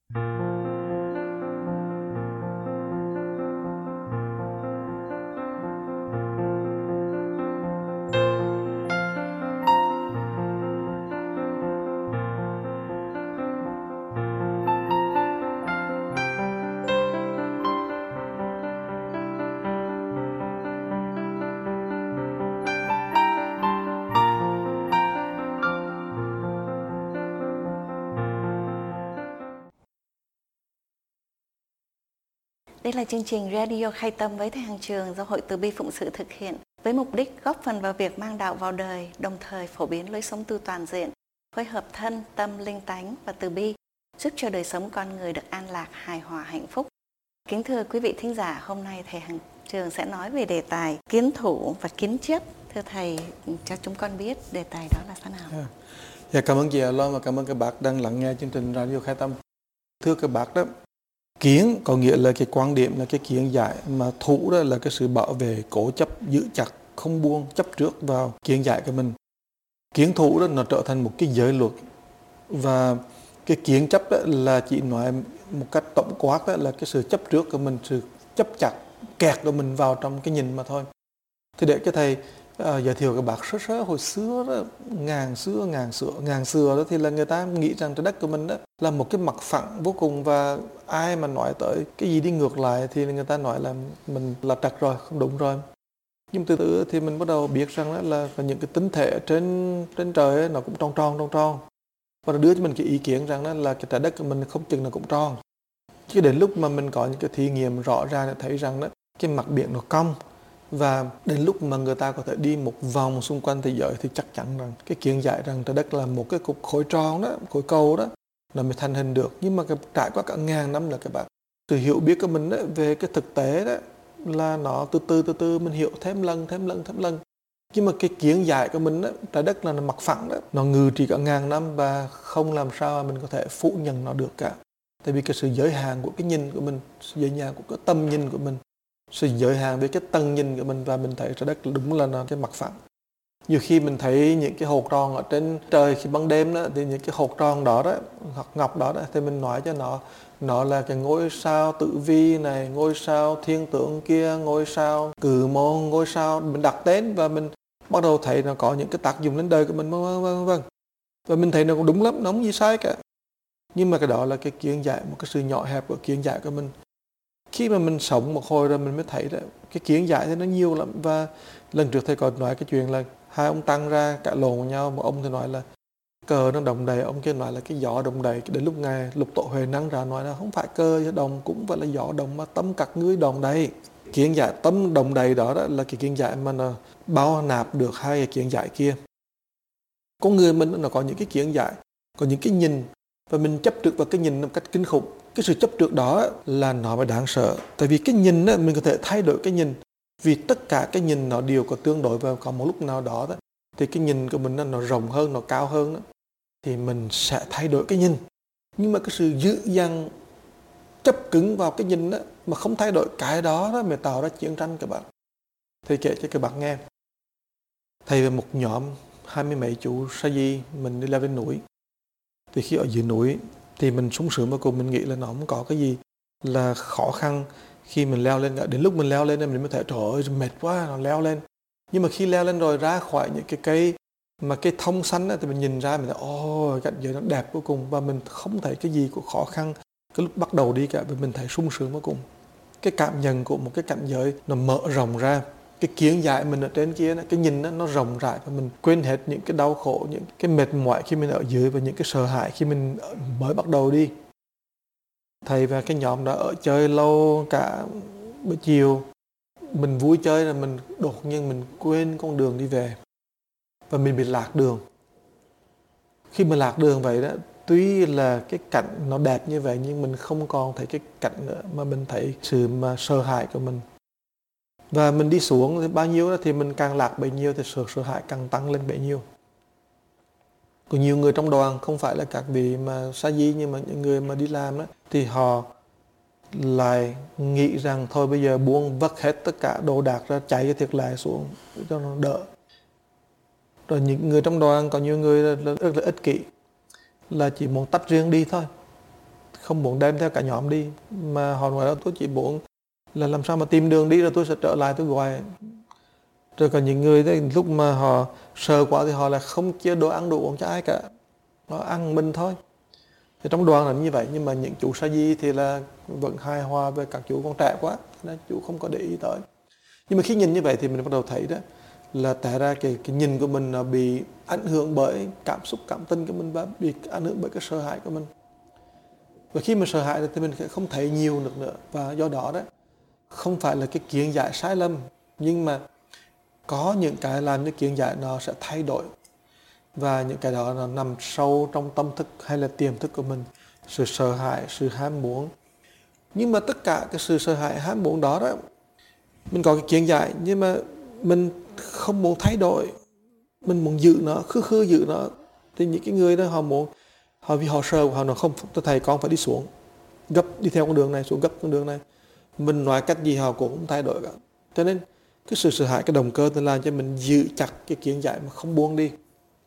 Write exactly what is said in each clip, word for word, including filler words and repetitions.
Đây là chương trình Radio Khai Tâm với Thầy Hằng Trường do Hội Từ Bi Phụng Sự thực hiện với mục đích góp phần vào việc mang đạo vào đời, đồng thời phổ biến lối sống tu toàn diện, phối hợp thân, tâm, linh tánh và từ bi, giúp cho đời sống con người được an lạc, hài hòa, hạnh phúc. Kính thưa quý vị thính giả, hôm nay Thầy Hằng Trường sẽ nói về đề tài kiến thủ và kiến chiết. Thưa Thầy, cho chúng con biết đề tài đó là thế nào? À, dạ, cảm ơn chị Alo và cảm ơn các bác đang lắng nghe chương trình Radio Khai Tâm. Thưa các bác đó, kiến có nghĩa là cái quan điểm là cái kiến giải, mà thủ đó là cái sự bảo vệ, cố chấp, giữ chặt, không buông, chấp trước vào kiến giải của mình. Kiến thủ đó nó trở thành một cái giới luật, và cái kiến chấp đó là chỉ nói một cách tổng quát đó là cái sự chấp trước của mình, sự chấp chặt, kẹt của mình vào trong cái nhìn mà thôi. Thì để cho thầy uh, giới thiệu các bác sơ sơ hồi xưa đó, ngàn xưa ngàn xưa ngàn xưa đó, thì là người ta nghĩ rằng trái đất của mình đó là một cái mặt phẳng vô cùng, và ai mà nói tới cái gì đi ngược lại thì người ta nói là mình là trật rồi, không đúng rồi. Nhưng từ từ thì mình bắt đầu biết rằng đó là những cái tính thể trên trên trời ấy, nó cũng tròn tròn tròn tròn, và nó đưa cho mình cái ý kiến rằng đó là cái trái đất của mình không chừng nó cũng tròn. Chứ đến lúc mà mình có những cái thí nghiệm rõ ràng để thấy rằng đó cái mặt biển nó cong, và đến lúc mà người ta có thể đi một vòng xung quanh thế giới thì chắc chắn rằng cái kiến giải rằng trái đất là một cái cục khối tròn đó, khối cầu đó, nó mới thành hình được. Nhưng mà cái, trải qua cả ngàn năm là các bạn, sự hiểu biết của mình đó, về cái thực tế đó là nó từ từ từ từ mình hiểu thêm lần thêm lần thêm lần. Nhưng mà cái kiến giải của mình đó, trái đất là mặt phẳng đó, nó ngự trị cả ngàn năm và không làm sao mà mình có thể phủ nhận nó được cả. Tại vì cái sự giới hạn của cái nhìn của mình, sự giới hạn của cái tầm nhìn của mình, sự giới hạn với cái tầng nhìn của mình, và mình thấy trái đất đúng là nó cái mặt phẳng. Nhiều khi mình thấy những cái hột tròn ở trên trời khi ban đêm đó, thì những cái hột tròn đó đó, hoặc ngọc đó, đó thì mình nói cho nó nó là cái ngôi sao Tử Vi này, ngôi sao Thiên Tượng kia, ngôi sao Cừ Môn, ngôi sao mình đặt tên, và mình bắt đầu thấy nó có những cái tác dụng lên đời của mình, vân vân vân. Và mình thấy nó cũng đúng lắm, nó không gì sai cả. Nhưng mà cái đó là cái kiến giải, một cái sự nhỏ hẹp của kiến giải của mình. Khi mà mình sống một hồi rồi mình mới thấy đó, cái kiến giải thì nó nhiều lắm. Và lần trước thầy còn nói cái chuyện là hai ông tăng ra cãi lộn với nhau, một ông thì nói là cờ nó đồng đầy, ông kia nói là cái gió đồng đầy. Đến lúc ngài Lục Tổ Huệ Năng ra nói là không phải cờ chứ đồng, cũng phải là gió đồng, mà tâm các ngươi đồng đầy. Kiến giải tâm đồng đầy đó, đó là cái kiến giải mà nó bao nạp được hai cái kiến giải kia. Con người mình nó có những cái kiến giải, có những cái nhìn, và mình chấp trước vào cái nhìn một cách kinh khủng. Cái sự chấp trước đó là nó mới đáng sợ. Tại vì cái nhìn đó, mình có thể thay đổi cái nhìn. Vì tất cả cái nhìn nó đều có tương đối, và có một lúc nào đó, đó thì cái nhìn của mình nó, nó rộng hơn, nó cao hơn đó, thì mình sẽ thay đổi cái nhìn. Nhưng mà cái sự dữ dằn chấp cứng vào cái nhìn đó, mà không thay đổi cái đó, đó mới tạo ra chiến tranh các bạn. Thầy kể cho các bạn nghe. Thầy và một nhóm hai mươi mấy chú sa di mình đi leo lên núi. Thì khi ở dưới núi thì mình sung sướng và cùng mình nghĩ là nó không có cái gì là khó khăn khi mình leo lên. Đến lúc mình leo lên mình mới thấy trời ơi mệt quá, nó leo lên. Nhưng mà khi leo lên rồi ra khỏi những cái cây mà cây thông xanh thì mình nhìn ra mình thấy ôi cảnh giới nó đẹp vô cùng, và mình không thấy cái gì của khó khăn cái lúc bắt đầu đi cả, vì mình thấy sung sướng vô cùng. Cái cảm nhận của một cái cảnh giới nó mở rộng ra, cái kiến giải mình ở trên kia, cái nhìn nó, nó rộng rãi, và mình quên hết những cái đau khổ, những cái mệt mỏi khi mình ở dưới, và những cái sợ hãi khi mình mới bắt đầu đi. Thầy và cái nhóm đó ở chơi lâu cả buổi chiều, mình vui chơi là mình đột nhiên mình quên con đường đi về, và mình bị lạc đường. Khi mình lạc đường vậy đó, tuy là cái cảnh nó đẹp như vậy, nhưng mình không còn thấy cái cảnh nữa, mà mình thấy sự mà sợ hãi của mình. Và mình đi xuống thì bao nhiêu đó thì mình càng lạc bấy nhiêu, thì sự sợ hãi càng tăng lên bấy nhiêu. Có nhiều người trong đoàn, không phải là các vị mà sa di, nhưng mà những người mà đi làm đó, thì họ lại nghĩ rằng thôi bây giờ buông vất hết tất cả đồ đạc ra, chạy cái thiệt lại xuống cho nó đỡ. Rồi những người trong đoàn, có nhiều người là rất là ích kỷ, là chỉ muốn tách riêng đi thôi, không muốn đem theo cả nhóm đi, mà họ nói là tôi chỉ muốn là làm sao mà tìm đường đi rồi tôi sẽ trở lại tôi gọi. Rồi còn những người đấy, lúc mà họ sợ quá thì họ là không chia đồ ăn đồ uống cho ai cả, họ ăn mình thôi. Thì trong đoàn là như vậy, nhưng mà những chú sa di thì là vẫn hài hòa với các chú còn trẻ quá nên chú không có để ý tới. Nhưng mà khi nhìn như vậy thì mình bắt đầu thấy đó là tại ra cái, cái nhìn của mình nó bị ảnh hưởng bởi cảm xúc cảm tình của mình và bị ảnh hưởng bởi cái sợ hãi của mình. Và khi mà sợ hãi thì mình sẽ không thấy nhiều được nữa, và do đó đó không phải là cái kiến giải sai lầm, nhưng mà có những cái làm cho kiến giải nó sẽ thay đổi, và những cái đó nó nằm sâu trong tâm thức hay là tiềm thức của mình, sự sợ hãi, sự ham muốn. Nhưng mà tất cả cái sự sợ hãi ham muốn đó đó, mình có cái kiến giải nhưng mà mình không muốn thay đổi, mình muốn giữ nó, khư khư giữ nó, thì những cái người đó họ muốn, họ vì họ sợ, họ nói không, tôi thầy con phải đi xuống gấp, đi theo con đường này, xuống gấp con đường này, mình nói cách gì họ cũng không thay đổi cả. Cho nên cái sự sợ hãi, cái động cơ nó làm cho mình giữ chặt cái kiến giải mà không buông đi.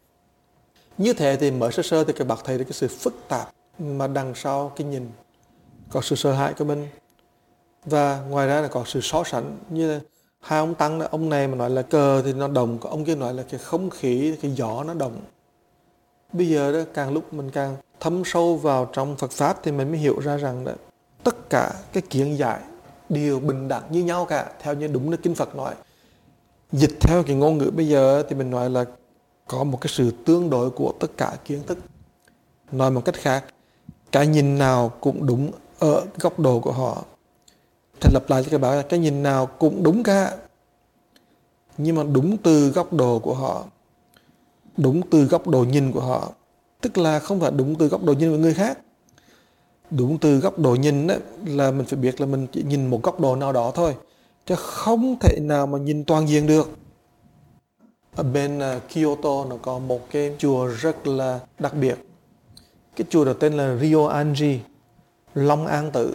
Như thế thì mới sơ sơ thì các bác thấy được cái sự phức tạp mà đằng sau cái nhìn, có sự sợ hãi của mình, và ngoài ra là có sự so sánh. Như là hai ông tăng đó, ông này mà nói là cờ thì nó động, còn ông kia nói là cái không khí, cái gió nó động. Bây giờ đó càng lúc mình càng thấm sâu vào trong Phật Pháp thì mình mới hiểu ra rằng đó, tất cả cái kiến giải đều bình đẳng như nhau cả, theo như đúng là Kinh Phật nói. Dịch theo cái ngôn ngữ bây giờ thì mình nói là có một cái sự tương đối của tất cả kiến thức. Nói một cách khác, cái nhìn nào cũng đúng ở góc độ của họ. Thật lặp lại cho các bạn là cái nhìn nào cũng đúng cả, nhưng mà đúng từ góc độ của họ, đúng từ góc độ nhìn của họ. Tức là không phải đúng từ góc độ nhìn của người khác. Đúng từ góc độ nhìn đó, là mình phải biết là mình chỉ nhìn một góc độ nào đó thôi, chứ không thể nào mà nhìn toàn diện được. Ở bên uh, Kyoto nó có một cái chùa rất là đặc biệt. Cái chùa đó tên là Ryoanji, Long An Tự.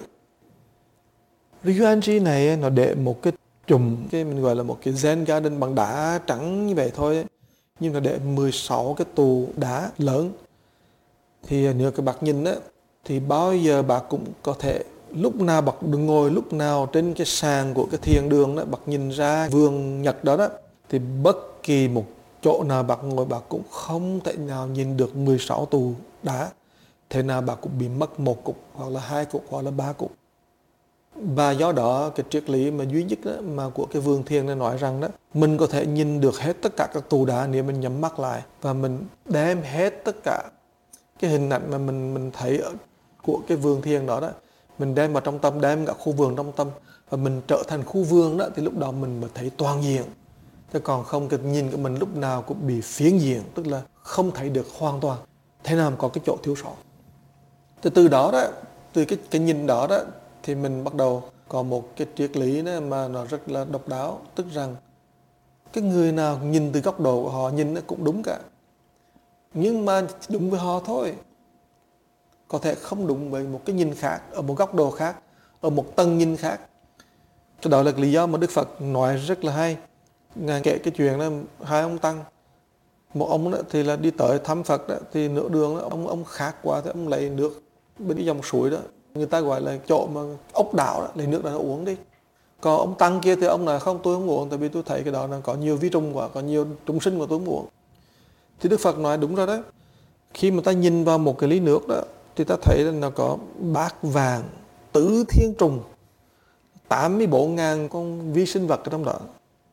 Ryoanji này nó để một cái chùm, cái mình gọi là một cái Zen garden bằng đá trắng như vậy thôi ấy. Nhưng nó để mười sáu cái tù đá lớn. Thì nếu các bác nhìn á, thì bao giờ bác cũng có thể, lúc nào bác đừng ngồi lúc nào trên cái sàn của cái thiền đường đó, bác nhìn ra vườn Nhật đó đó, thì bất kỳ một chỗ nào bác ngồi bác cũng không thể nào nhìn được mười sáu tù đá. Thế nào bác cũng bị mất một cục, hoặc là hai cục, hoặc là ba cục. Và do đó cái triết lý mà duy nhất đó, mà của cái vườn thiền này nói rằng đó, mình có thể nhìn được hết tất cả các tù đá nếu mình nhắm mắt lại và mình đem hết tất cả cái hình ảnh mà mình mình thấy ở của cái vườn thiền đó đó, mình đem vào trong tâm, đem cả khu vườn trong tâm, và mình trở thành khu vườn đó, thì lúc đó mình mới thấy toàn diện. Chứ còn không, cái nhìn của mình lúc nào cũng bị phiến diện, tức là không thấy được hoàn toàn, thế nào mà có cái chỗ thiếu sót. Từ từ đó đó, từ cái cái nhìn đó đó, thì mình bắt đầu có một cái triết lý đó mà nó rất là độc đáo, tức rằng cái người nào nhìn từ góc độ của họ nhìn nó cũng đúng cả, nhưng mà đúng với họ thôi, có thể không đúng với một cái nhìn khác, ở một góc độ khác, ở một tầng nhìn khác. Cho đó là lý do mà Đức Phật nói rất là hay. Ngài kể cái chuyện là hai ông tăng, một ông đó thì là đi tới thăm Phật đó, thì nửa đường đó, ông ông khát quá thì ông lấy nước bên cái dòng suối đó, người ta gọi là chỗ mà ốc đảo đó, lấy nước đó uống đi. Còn ông tăng kia thì ông nói không, tôi không uống, tại vì tôi thấy cái đó là có nhiều vi trùng quá, có nhiều trùng sinh mà tôi không uống. Thì Đức Phật nói đúng rồi đấy. Khi mà ta nhìn vào một cái ly nước đó, thì ta thấy là nó có bát vàng, tứ thiên trùng, tám mươi bốn nghìn con vi sinh vật ở trong đó.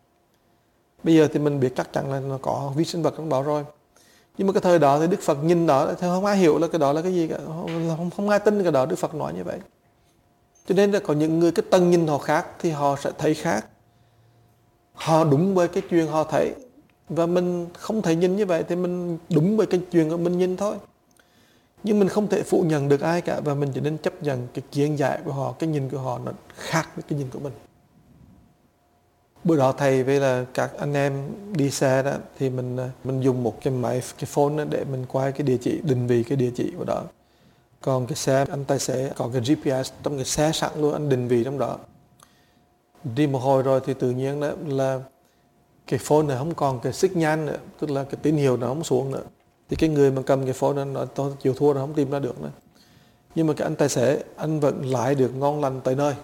Bây giờ thì mình biết chắc chắn là nó có vi sinh vật trong đó rồi. Nhưng mà cái thời đó thì Đức Phật nhìn đó thì không ai hiểu là cái đó là cái gì cả, không, không ai tin cái đó. Đức Phật nói như vậy. Cho nên là có những người cái tầng nhìn họ khác thì họ sẽ thấy khác, họ đúng với cái chuyện họ thấy, và mình không thể nhìn như vậy thì mình đúng với cái chuyện của mình nhìn thôi. Nhưng mình không thể phủ nhận được ai cả, và mình chỉ nên chấp nhận cái kiến giải của họ, cái nhìn của họ nó khác với cái nhìn của mình. Bữa đó thầy với là các anh em đi xe đó, thì mình mình dùng một cái máy, cái phone đó để mình quay cái địa chỉ, định vị cái địa chỉ của đó. Còn cái xe, anh tài xế có cái giê pê ét trong cái xe sẵn luôn, anh định vị trong đó. Đi một hồi rồi thì tự nhiên đó là cái phone này không còn cái signal nữa, tức là cái tín hiệu nó không xuống nữa. Thì cái người mà cầm cái phone đó nói tôi chịu thua, nó không tìm ra được nữa. nhưng mà cái anh tài xế anh vẫn lái được ngon lành tới nơi.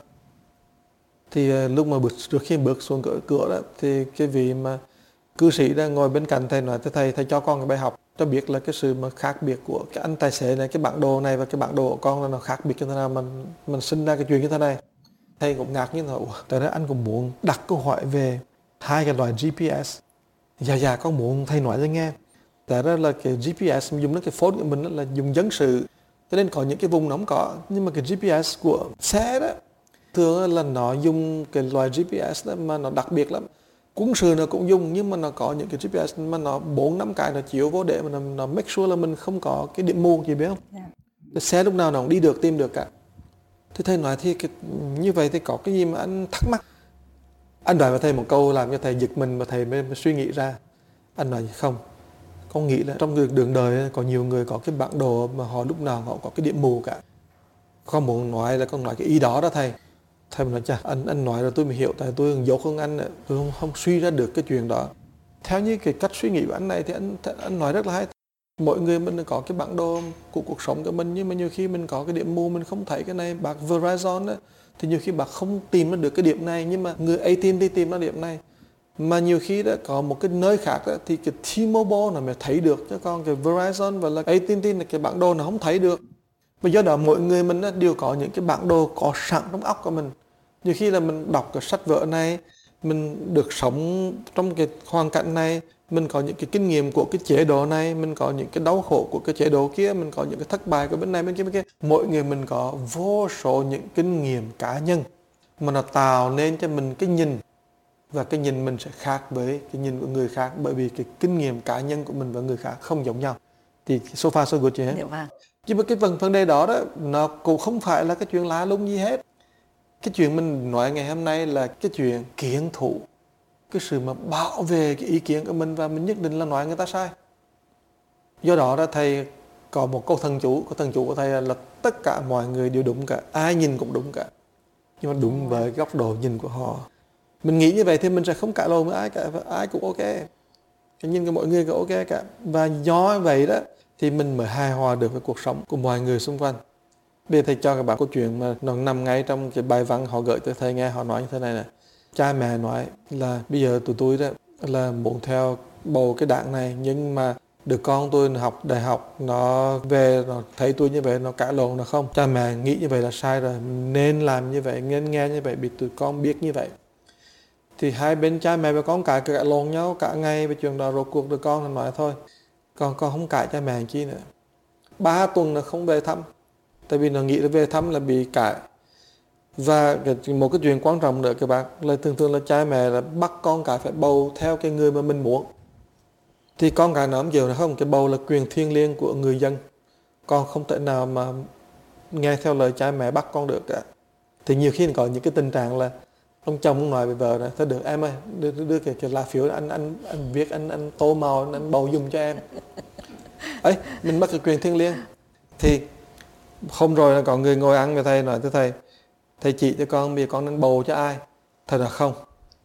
Thì lúc mà bước, trước khi bước xuống cửa, cửa đó thì cái vị mà cư sĩ đang ngồi bên cạnh thầy nói: thầy thầy cho con cái bài học cho biết là cái sự mà khác biệt của cái anh tài xế này, cái bản đồ này và cái bản đồ của con là nó khác biệt như thế nào, mình mình sinh ra cái chuyện như thế này. Thầy cũng ngạc nhiên là tại đó anh cũng muốn đặt câu hỏi về hai cái loại giê pê ét. Dạ dạ con muốn thầy nói cho nghe. Tại đó là cái giê pê ét mình dùng nó cái phone của mình là dùng dân sự, cho nên có những cái vùng nó không có. Nhưng mà cái giê pê ét của xe đó thường là nó dùng cái loại giê pê ét đó mà nó đặc biệt lắm. Quân sự nó cũng dùng, nhưng mà nó có những cái giê pê ét mà nó bốn năm cái nó chiếu vô để mà nó, nó make sure là mình không có cái điểm mù, chị biết không? Yeah. Cái xe lúc nào nó cũng đi được, tìm được cả. Thì thầy nói thì cái, như vậy thì có cái gì mà anh thắc mắc? Anh nói với thầy một câu làm cho thầy giật mình và thầy mới, mới suy nghĩ ra. Anh nói không, con nghĩ là trong đường đời có nhiều người có cái bản đồ mà họ lúc nào họ có cái điểm mù cả. Con muốn nói là con nói cái ý đó đó thầy. Thầy nói chà, anh anh nói rồi tôi mới hiểu, tại tôi dốt hơn anh, tôi không, không suy ra được cái chuyện đó. Theo như cái cách suy nghĩ của anh này thì anh anh nói rất là hay. Mỗi người mình có cái bản đồ của cuộc sống của mình, nhưng mà nhiều khi mình có cái điểm mù mình không thấy cái này. Bác Verizon đó, thì nhiều khi bác không tìm được cái điểm này, nhưng mà người a tê and tê tìm ra điểm này. Mà nhiều khi đó có một cái nơi khác đó, thì cái T-Mobile nó mới thấy được, chứ còn cái Verizon và là a tê and tê là cái bản đồ nó không thấy được. Và do đó mỗi người mình đó, đều có những cái bản đồ có sẵn trong óc của mình. Nhiều khi là mình đọc cái sách vở này, mình được sống trong cái hoàn cảnh này, mình có những cái kinh nghiệm của cái chế độ này, mình có những cái đau khổ của cái chế độ kia, mình có những cái thất bại của bên này bên kia bên kia. Mỗi người mình có vô số những kinh nghiệm cá nhân mà nó tạo nên cho mình cái nhìn, và cái nhìn mình sẽ khác với cái nhìn của người khác, bởi vì cái kinh nghiệm cá nhân của mình và người khác không giống nhau. Thì so far so good chị hết. Nhưng mà cái vấn vấn đề đó đó nó cũng không phải là cái chuyện lạ lùng gì hết. Cái chuyện mình nói ngày hôm nay là cái chuyện kiện thủ, cái sự mà bảo vệ cái ý kiến của mình, và mình nhất định là nói người ta sai. Do đó đó thầy có một câu thần chú, câu thần chú của thầy là tất cả mọi người đều đúng cả, ai nhìn cũng đúng cả, nhưng mà đúng với góc độ nhìn của họ. Mình nghĩ như vậy thì mình sẽ không cãi lộn với ai cả, ai cũng ok, cái nhìn của mọi người cũng ok cả. Và do vậy đó thì mình mới hài hòa được với cuộc sống của mọi người xung quanh. Bây giờ thầy cho các bạn câu chuyện mà nó nằm ngay trong cái bài văn họ gửi tới thầy nghe. Họ nói như thế này nè: cha mẹ nói là bây giờ tụi tôi đó là muốn theo bầu cái đảng này, nhưng mà đứa con tôi học đại học, nó về nó thấy tôi như vậy nó cãi lộn nó không. Cha mẹ nghĩ như vậy là sai rồi, nên làm như vậy, nên nghe như vậy, bị tụi con biết như vậy. Thì hai bên cha mẹ và con cãi cãi lộn nhau cả ngày về chuyện đó, rồi cuộc đứa con nó nói thôi, con con không cãi cha mẹ chi nữa. Ba tuần nó không về thăm, tại vì nó nghĩ là về thăm là bị cãi. Và cái, một cái chuyện quan trọng nữa các bạn là thường thường là cha mẹ là bắt con cái phải bầu theo cái người mà mình muốn. Thì con cái nó không chịu, không, cái bầu là quyền thiêng liêng của người dân, con không thể nào mà nghe theo lời cha mẹ bắt con được cả. Thì nhiều khi có những cái tình trạng là ông chồng nói với vợ này: thôi được em ơi, đưa, đưa cái, cái lá phiếu anh anh anh viết, anh anh tô màu, anh, anh bầu dùng cho em. Ấy, mình mất cái quyền thiêng liêng. Thì hôm rồi là có người ngồi ăn với thầy nói với thầy: thầy chỉ cho con bây giờ con nên bầu cho ai? Thầy là không,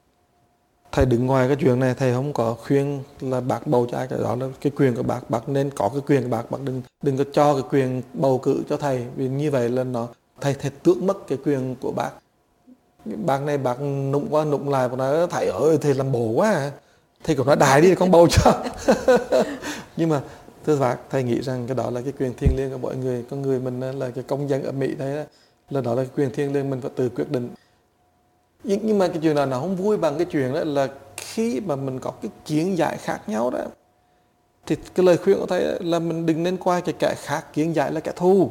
thầy đứng ngoài cái chuyện này, thầy không có khuyên là bác bầu cho ai cả. Đó là cái quyền của bác, bác nên có cái quyền của bác, bác đừng đừng có cho cái quyền bầu cử cho thầy, vì như vậy là nó thầy thầy tước mất cái quyền của bác. Bác này bác nụng qua nụng lại và nói: thầy ơi thầy làm bồ quá à. Thầy cũng nói đại đi con bầu cho. Nhưng mà thưa bác, thầy nghĩ rằng cái đó là cái quyền thiêng liêng của mọi người. Con người mình là cái công dân ở Mỹ đấy đó, là đó là cái quyền thiêng liêng mình phải tự quyết định. Nhưng mà cái chuyện nào nó không vui bằng cái chuyện đó là khi mà mình có cái kiến giải khác nhau đó, thì cái lời khuyên của thầy là mình đừng nên coi cái kẻ khác kiến giải là kẻ thù.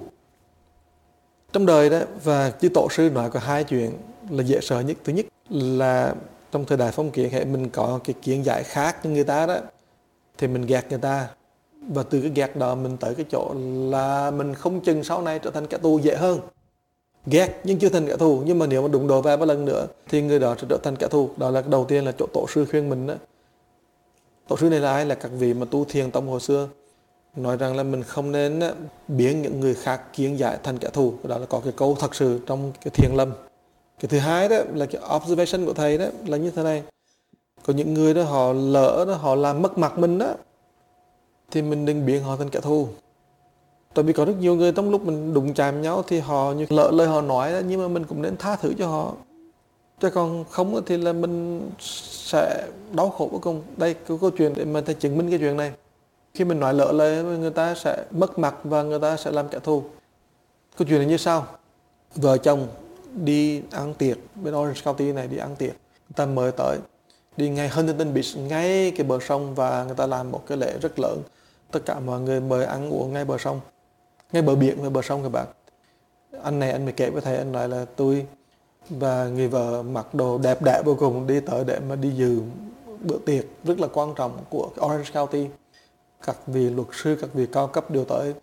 Trong đời đó, và chư tổ sư nói có hai chuyện là dễ sợ nhất. Thứ nhất là trong thời đại phong kiến, hệ mình có cái kiến giải khác như người ta đó, thì mình ghét người ta, và từ cái ghét đó mình tới cái chỗ là mình không chừng sau này trở thành kẻ thù dễ hơn. Ghét nhưng chưa thành kẻ thù, nhưng mà nếu mà đụng độ vài ba lần nữa thì người đó sẽ trở thành kẻ thù. Đó là đầu tiên là chỗ tổ sư khuyên mình đó. Tổ sư này là ai? Là các vị mà tu thiền tông hồi xưa, nói rằng là mình không nên biến những người khác kiến giải thành kẻ thù. Đó là có cái câu thật sự trong cái thiền lâm. Cái thứ hai đó là cái observation của thầy đó là như thế này: có những người đó họ lỡ đó, họ làm mất mặt mình đó, thì mình đừng biến họ thành kẻ thù. Tại vì có rất nhiều người trong lúc mình đụng chạm nhau thì họ như lỡ lời họ nói đó, nhưng mà mình cũng nên tha thứ cho họ. Chứ còn không thì là mình sẽ đau khổ vô cùng. Đây cái câu chuyện để mà ta chứng minh cái chuyện này. Khi mình nói lỡ lời người ta sẽ mất mặt và người ta sẽ làm kẻ thù. Câu chuyện là như sau. Vợ chồng đi ăn tiệc bên Orange County này, đi ăn tiệc, người ta mời tới đi ngay Huntington Beach, ngay cái bờ sông, và người ta làm một cái lễ rất lớn, tất cả mọi người mời ăn uống ngay bờ sông, ngay bờ biển và bờ sông. Các bạn, anh này anh mới kể với thầy, anh nói là tôi và người vợ mặc đồ đẹp đẽ vô cùng đi tới để mà đi dự bữa tiệc rất là quan trọng của Orange County. Các vị luật sư, các vị cao cấp đều tới.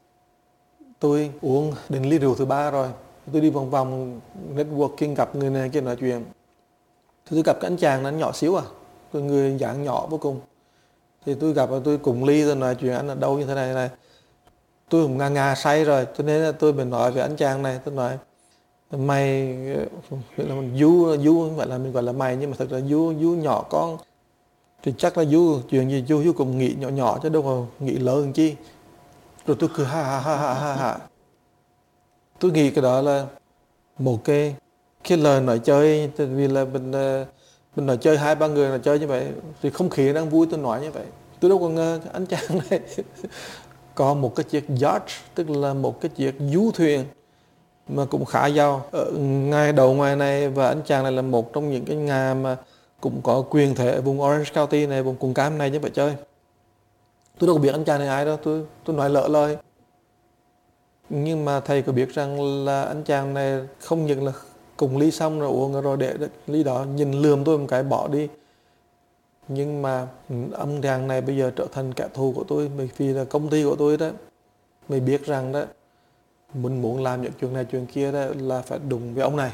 Tôi uống đến ly rượu thứ ba rồi, tôi đi vòng vòng networking, gặp người này kia nói chuyện. Thì tôi gặp cái anh chàng, anh nhỏ xíu à, cái người dạng nhỏ vô cùng. Thì tôi gặp và tôi cùng ly, tôi nói chuyện anh ở đâu như thế này này. Tôi cũng ngà ngà say rồi, cho nên là tôi mới nói với anh chàng này, tôi nói mày là mình du du gọi là mình gọi là mày, nhưng mà thật ra du du nhỏ con thì chắc là du chuyện gì du du cũng nghĩ nhỏ nhỏ chứ đâu có nghĩ lớn chi. Rồi tôi cười ha ha ha ha ha ha. Tôi nghĩ cái đó là một cái cái lời nói chơi, vì là mình mình nói chơi hai ba người là chơi như vậy thì không khí đang vui, tôi nói như vậy. Tôi đâu có ngờ anh chàng này có một cái chiếc yacht, tức là một cái chiếc du thuyền mà cũng khá giàu ở ngay đầu ngoài này, và anh chàng này là một trong những cái nhà mà cũng có quyền thể ở vùng Orange County này, vùng cùng cam này chứ phải chơi. Tôi đâu có biết anh chàng này ai đâu, tôi tôi nói lỡ lời. Nhưng mà thầy có biết rằng là anh chàng này không những là cùng ly xong rồi uống rồi để ly đó nhìn lườm tôi một cái bỏ đi, nhưng mà ông chàng này bây giờ trở thành kẻ thù của tôi, bởi vì là công ty của tôi đó, mình biết rằng đó mình muốn làm những chuyện này chuyện kia đó là phải đụng với ông này,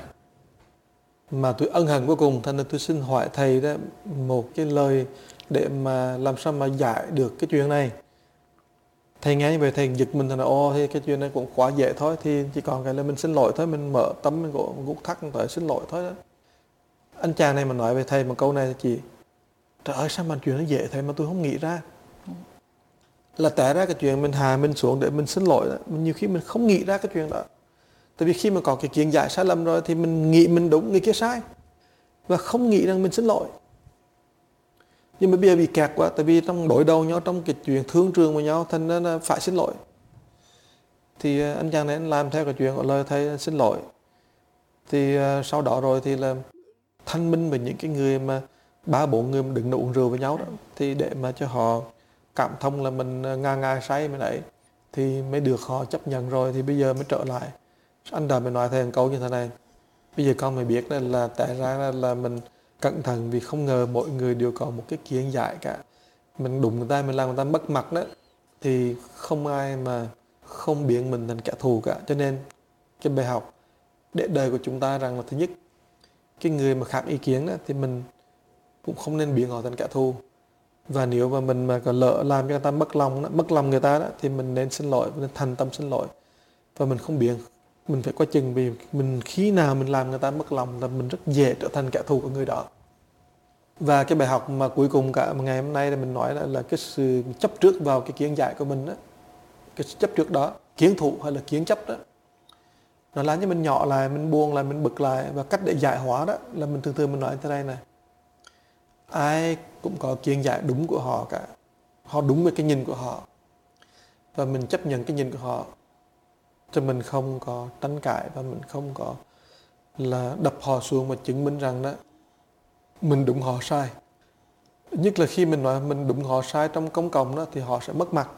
mà tôi ân hận vô cùng. Thành ra tôi xin hỏi thầy đó một cái lời để mà làm sao mà giải được cái chuyện này. Thầy nghe như vậy thầy giật mình, thầy nói ô thì cái chuyện này cũng quá dễ thôi, thì chỉ còn cái là mình xin lỗi thôi, mình mở tấm mình gỗ gút thắt tới xin lỗi thôi đó. Anh chàng này mà nói về thầy một câu này thì chị, trời ơi sao mà chuyện nó dễ thầy mà tôi không nghĩ ra. Là té ra cái chuyện mình hạ mình xuống để mình xin lỗi đó, nhiều khi mình không nghĩ ra cái chuyện đó. Tại vì khi mà có cái kiến giải sai lầm rồi thì mình nghĩ mình đúng, người kia sai, và không nghĩ rằng mình xin lỗi. Nhưng mà bây giờ bị kẹt quá, tại vì trong đối đầu nhau, trong cái chuyện thương trường với nhau, thành ra là phải xin lỗi. Thì anh chàng này anh làm theo cái chuyện của lời thầy xin lỗi. Thì uh, sau đó rồi thì là thanh minh với những cái người mà ba bốn người đứng đó uống rượu với nhau đó, thì để mà cho họ cảm thông là mình ngà ngà say mới đấy, thì mới được họ chấp nhận rồi, thì bây giờ mới trở lại. Anh đã mới nói thầy một câu như thế này, bây giờ con mới biết là, là tại ra là, là mình cẩn thận, vì không ngờ mỗi người đều có một cái kiến giải cả. Mình đụng người ta, mình làm người ta mất mặt đó, thì không ai mà không biến mình thành kẻ thù cả. Cho nên cái bài học để đời của chúng ta rằng là thứ nhất, cái người mà khác ý kiến đó, thì mình cũng không nên biến họ thành kẻ thù. Và nếu mà mình mà còn lỡ làm cho người ta mất lòng đó, mất lòng người ta đó, thì mình nên xin lỗi, mình nên thành tâm xin lỗi. Và mình không biến, mình phải coi chừng, vì mình khi nào mình làm người ta mất lòng là mình rất dễ trở thành kẻ thù của người đó. Và cái bài học mà cuối cùng cả một ngày hôm nay là mình nói là, là cái sự chấp trước vào cái kiến giải của mình đó, cái chấp trước đó, kiến thụ hay là kiến chấp đó, nó làm cho mình nhỏ lại, mình buồn lại, mình bực lại. Và cách để giải hóa đó là mình thường thường mình nói như thế này này, ai cũng có kiến giải đúng của họ cả, họ đúng với cái nhìn của họ, và mình chấp nhận cái nhìn của họ, cho mình không có tranh cãi, và mình không có là đập họ xuống và chứng minh rằng đó mình đúng họ sai. Nhất là khi mình nói mình đúng họ sai trong công cộng đó, thì họ sẽ mất mặt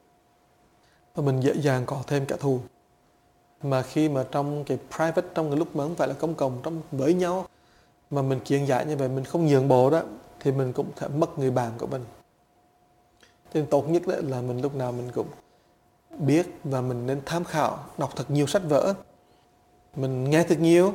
và mình dễ dàng có thêm kẻ thù. Mà khi mà trong cái private, trong cái lúc mà không phải là công cộng, trong với nhau mà mình kiến giải như vậy, mình không nhượng bộ đó, thì mình cũng sẽ mất người bạn của mình. Cho nên tốt nhất đó là mình lúc nào mình cũng biết, và mình nên tham khảo, đọc thật nhiều sách vở, mình nghe thật nhiều,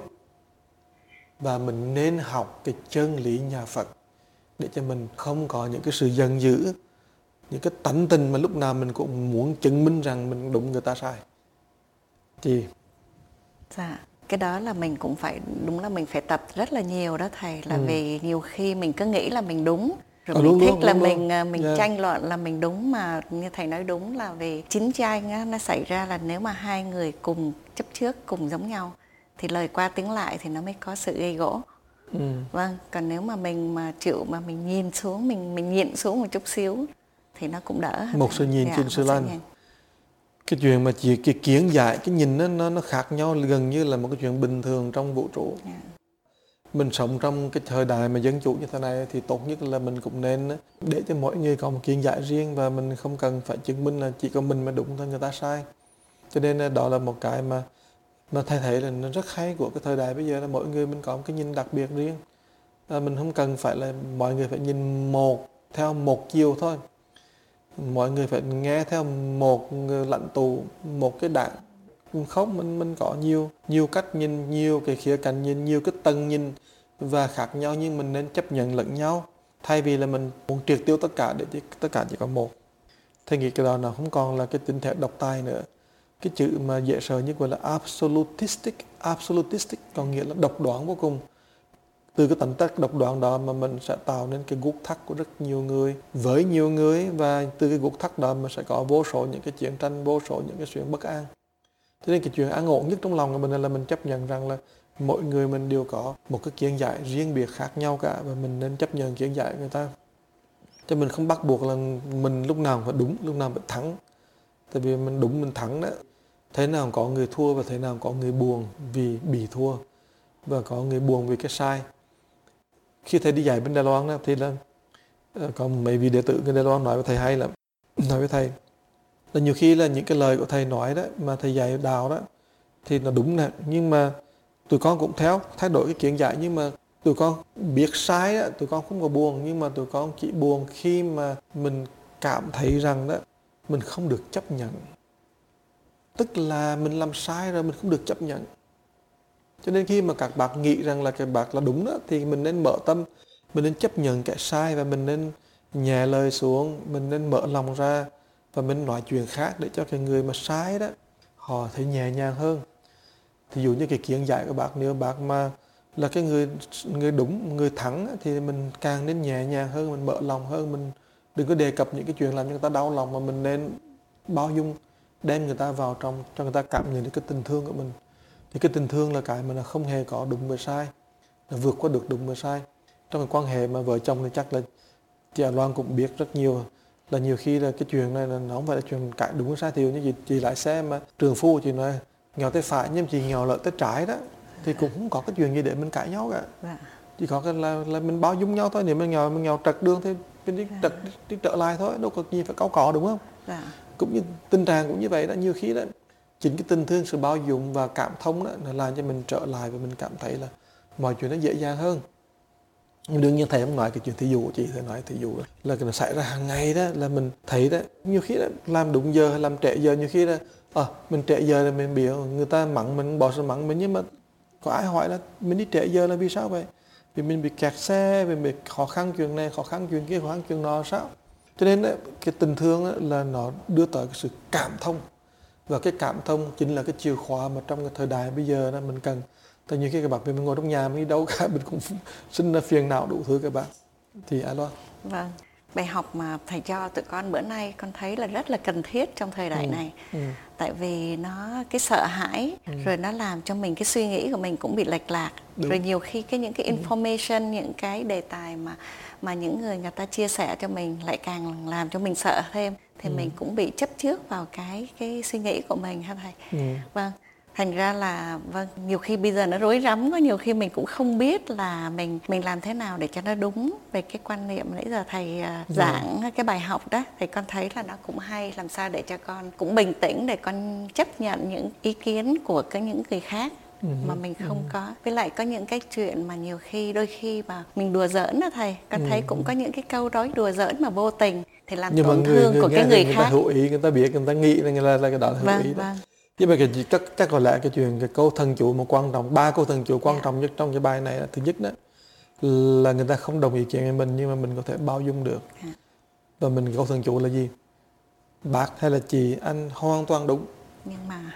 và mình nên học cái chân lý nhà Phật, để cho mình không có những cái sự giận dữ, những cái tánh tình mà lúc nào mình cũng muốn chứng minh rằng mình đúng, người ta sai. Thì dạ, cái đó là mình cũng phải, đúng là mình phải tập rất là nhiều đó thầy, là ừ. vì nhiều khi mình cứ nghĩ là mình đúng, Rồi À, mình luôn thích luôn, là luôn mình luôn. à, mình Yeah. tranh luận là mình đúng, mà như thầy nói đúng là về chiến tranh á, nó xảy ra là nếu mà hai người cùng chấp trước, cùng giống nhau thì lời qua tiếng lại thì nó mới có sự gây gỗ. Ừ. Vâng, còn nếu mà mình mà chịu mà mình nhìn xuống, mình mình nhịn xuống một chút xíu thì nó cũng đỡ. Một sự nhìn Dạ, trên một sự sự lành. nhìn. Cái chuyện mà chỉ cái kiến giải, cái nhìn nó, nó nó khác nhau gần như là một cái chuyện bình thường trong vũ trụ. Dạ. Mình sống trong cái thời đại mà dân chủ như thế này thì tốt nhất là mình cũng nên để cho mỗi người có một kiến giải riêng, và mình không cần phải chứng minh là chỉ có mình mà đúng thôi, người ta sai. Cho nên là đó là một cái mà mà thầy thấy là nó rất hay của cái thời đại bây giờ, là mỗi người mình có một cái nhìn đặc biệt riêng. À, mình không cần phải là mọi người phải nhìn một theo một chiều thôi. Mọi người phải nghe theo một người lãnh tụ, một cái đảng. Không, mình mình có nhiều nhiều cách nhìn, nhiều cái khía cạnh nhìn, nhiều cái tầng nhìn và khác nhau, nhưng mình nên chấp nhận lẫn nhau, thay vì là mình muốn triệt tiêu tất cả để tất cả chỉ có một. Thầy nghĩ cái đó nó không còn là cái tinh thể độc tài nữa. Cái chữ mà dễ sợ nhất gọi là absolutistic, absolutistic có nghĩa là độc đoán vô cùng. Từ cái tính chất độc đoán đó mà mình sẽ tạo nên cái guốc thắt của rất nhiều người với nhiều người, và từ cái guốc thắt đó mà sẽ có vô số những cái chiến tranh, vô số những cái chuyện bất an. Cho nên cái chuyện an ổn nhất trong lòng của mình là mình chấp nhận rằng là mỗi người mình đều có một cái kiến giải riêng biệt khác nhau cả, và mình nên chấp nhận kiến giải người ta. Cho mình không bắt buộc là mình lúc nào phải đúng, lúc nào phải thắng. Tại vì mình đúng mình thắng đó, thế nào có người thua và thế nào có người buồn vì bị thua, và có người buồn vì cái sai. Khi thầy đi dạy bên Đài Loan đó, thì là có mấy vị đệ tử bên Đài Loan nói với thầy hay là nói với thầy là nhiều khi là những cái lời của thầy nói đó mà thầy dạy đạo đó thì nó đúng nè, nhưng mà tụi con cũng theo thay đổi cái kiến giải, nhưng mà tụi con biết sai đó, tụi con không có buồn, nhưng mà tụi con chỉ buồn khi mà mình cảm thấy rằng đó mình không được chấp nhận, tức là mình làm sai rồi mình không được chấp nhận. Cho nên khi mà các bạn nghĩ rằng là cái bác là đúng đó, thì mình nên mở tâm, mình nên chấp nhận cái sai, và mình nên nhẹ lời xuống, mình nên mở lòng ra, và mình nói chuyện khác để cho cái người mà sai đó họ thấy nhẹ nhàng hơn. Thí dụ như cái kiến giải của bác, nếu bác mà là cái người người đúng, người thắng, thì mình càng nên nhẹ nhàng hơn, mình mở lòng hơn, mình đừng có đề cập những cái chuyện làm cho người ta đau lòng, mà mình nên bao dung, đem người ta vào trong, cho người ta cảm nhận được cái tình thương của mình. Thì cái tình thương là cái mà nó không hề có đúng và sai, nó vượt qua được đúng và sai. Trong cái quan hệ mà vợ chồng thì chắc là chị Loan cũng biết rất nhiều, là nhiều khi là cái chuyện này là nó không phải là chuyện cãi đúng và sai. Thì như chị, chị lái xe mà trường phu chị nói nghèo tay phải nhưng chị nghèo lợi tay trái đó, thì cũng không có cái chuyện gì để mình cãi nhau cả. Dạ. Chỉ có cái là, là mình bao dung nhau thôi. Nếu mình nghèo mình nghèo trật đường thì mình đi trật đi, đi trở lại thôi, đâu có gì phải cáu cọ, đúng không? Dạ. Cũng như tình trạng cũng như vậy đó, nhiều khi đó chính cái tình thương, sự bao dung và cảm thông đó nó làm cho mình trở lại, và mình cảm thấy là mọi chuyện nó dễ dàng hơn. Nhưng đương nhiên thầy không nói cái chuyện thí dụ của chị, thầy nói thí dụ đó, là nó xảy ra hàng ngày đó, là mình thấy đó, nhiều khi đó, làm đúng giờ hay làm trễ giờ, nhiều khi là à, mình trễ giờ là mình bị người ta mắng mình, bỏ sự mắng mình, nhưng mà có ai hỏi là mình đi trễ giờ là vì sao vậy? Vì mình bị kẹt xe, vì mình bị khó khăn chuyện này, khó khăn chuyện kia, khó khăn chuyện nọ sao? Cho nên đó, cái tình thương đó, là nó đưa tới cái sự cảm thông, và cái cảm thông chính là cái chìa khóa mà trong cái thời đại bây giờ đó mình cần. Tại nhiều khi các bạn mình ngồi trong nhà mình đi đâu cả mình cũng sinh ra phiền não đủ thứ các bạn. Thì ai lo? Vâng, bài học mà thầy cho tụi con bữa nay con thấy là rất là cần thiết trong thời đại ừ. này. Ừ. Tại vì nó cái sợ hãi ừ. rồi nó làm cho mình cái suy nghĩ của mình cũng bị lệch lạc. Đúng. Rồi nhiều khi cái những cái ừ. information, những cái đề tài mà mà những người người ta chia sẻ cho mình lại càng làm cho mình sợ thêm, thì ừ. mình cũng bị chấp trước vào cái cái suy nghĩ của mình ha thầy. Ừ. Vâng. Thành ra là vâng, nhiều khi bây giờ nó rối rắm quá, nhiều khi mình cũng không biết là mình mình làm thế nào để cho nó đúng về cái quan niệm nãy giờ thầy uh, giảng ừ. cái bài học đó, thì con thấy là nó cũng hay, làm sao để cho con cũng bình tĩnh để con chấp nhận những ý kiến của cái những người khác ừ. mà mình không ừ. có. Với lại có những cái chuyện mà nhiều khi đôi khi mà mình đùa giỡn đó thầy, con ừ. thấy cũng có những cái câu nói đùa giỡn mà vô tình thì làm nhưng tổn người, thương người của nghe, cái người, người khác. ta hữu ý, người ta biết, người ta nghĩ là, là, là cái đó là hữu vâng, ý đó. Vâng. Nhưng mà cái chắc chắc có lẽ cái chuyện cái câu thần chủ mà quan trọng, ba câu thần chủ quan yeah. trọng nhất trong cái bài này là thứ nhất đó là người ta không đồng ý kiến với mình, nhưng mà mình có thể bao dung được. yeah. Và mình câu thần chủ là gì? Bác hay là chị, anh hoàn toàn đúng, nhưng mà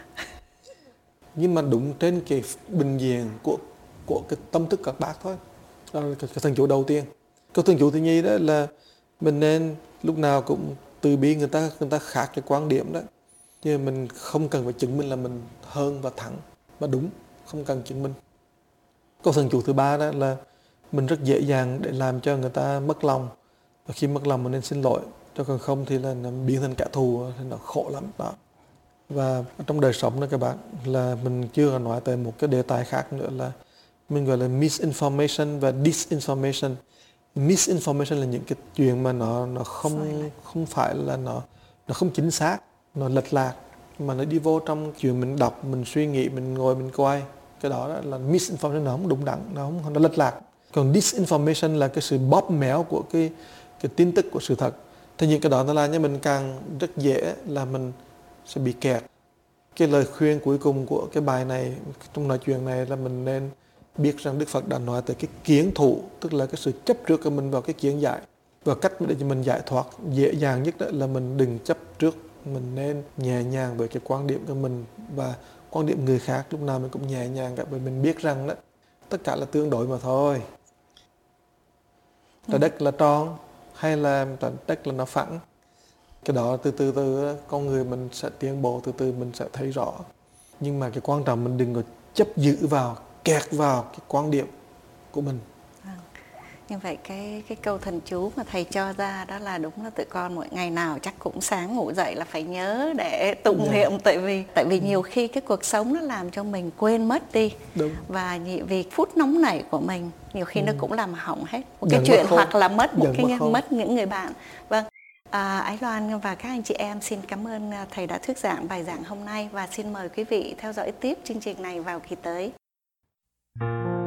nhưng mà đúng trên cái bình diện của của cái tâm thức các bác thôi. Đó là cái, cái thần chủ đầu tiên. Câu thương chủ thứ nhì đó là mình nên lúc nào cũng từ bi người ta, người ta khác cái quan điểm đó, chứ mình không cần phải chứng minh là mình hơn và thắng và đúng, không cần chứng minh. Câu thần chủ thứ ba đó là mình rất dễ dàng để làm cho người ta mất lòng, và khi mất lòng mình nên xin lỗi, cho còn không thì là nó biến thành kẻ thù thì nó khổ lắm đó. Và trong đời sống đó các bạn, là mình chưa có nói tới một cái đề tài khác nữa là mình gọi là misinformation và disinformation. Misinformation là những cái chuyện mà nó nó không không phải là nó nó không chính xác, nó lệch lạc, mà nó đi vô trong chuyện mình đọc, mình suy nghĩ, mình ngồi mình coi, cái đó, đó là misinformation, nó không đúng đắn, nó không nó lệch lạc. Còn disinformation là cái sự bóp méo của cái cái tin tức của sự thật. Thì những cái đó nó làm cho mình càng rất dễ là mình sẽ bị kẹt. Cái lời khuyên cuối cùng của cái bài này, trong nói chuyện này, là mình nên biết rằng Đức Phật đã nói tới cái kiến thủ, tức là cái sự chấp trước của mình vào cái kiến giải. Và cách để cho mình giải thoát dễ dàng nhất đó là mình đừng chấp trước, mình nên nhẹ nhàng với cái quan điểm của mình, và quan điểm người khác lúc nào mình cũng nhẹ nhàng cả, bởi mình biết rằng đó tất cả là tương đối mà thôi. Trái đất là tròn hay là trái đất là nó phẳng, cái đó từ từ từ con người mình sẽ tiến bộ, từ từ mình sẽ thấy rõ. Nhưng mà cái quan trọng mình đừng có chấp giữ vào, kẹt vào cái quan điểm của mình. À, như vậy cái cái câu thần chú mà thầy cho ra đó là đúng là tụi con mỗi ngày nào chắc cũng sáng ngủ dậy là phải nhớ để tụng Dạ. niệm, tại vì tại vì nhiều khi cái cuộc sống nó làm cho mình quên mất đi. Đúng. Và vì phút nóng nảy của mình nhiều khi ừ. nó cũng làm hỏng hết một cái Dần chuyện, mất hoặc là mất một Dần cái mất, mất những người bạn. Vâng. À, Ái Loan và các anh chị em xin cảm ơn thầy đã thuyết giảng bài giảng hôm nay, và xin mời quý vị theo dõi tiếp chương trình này vào kỳ tới.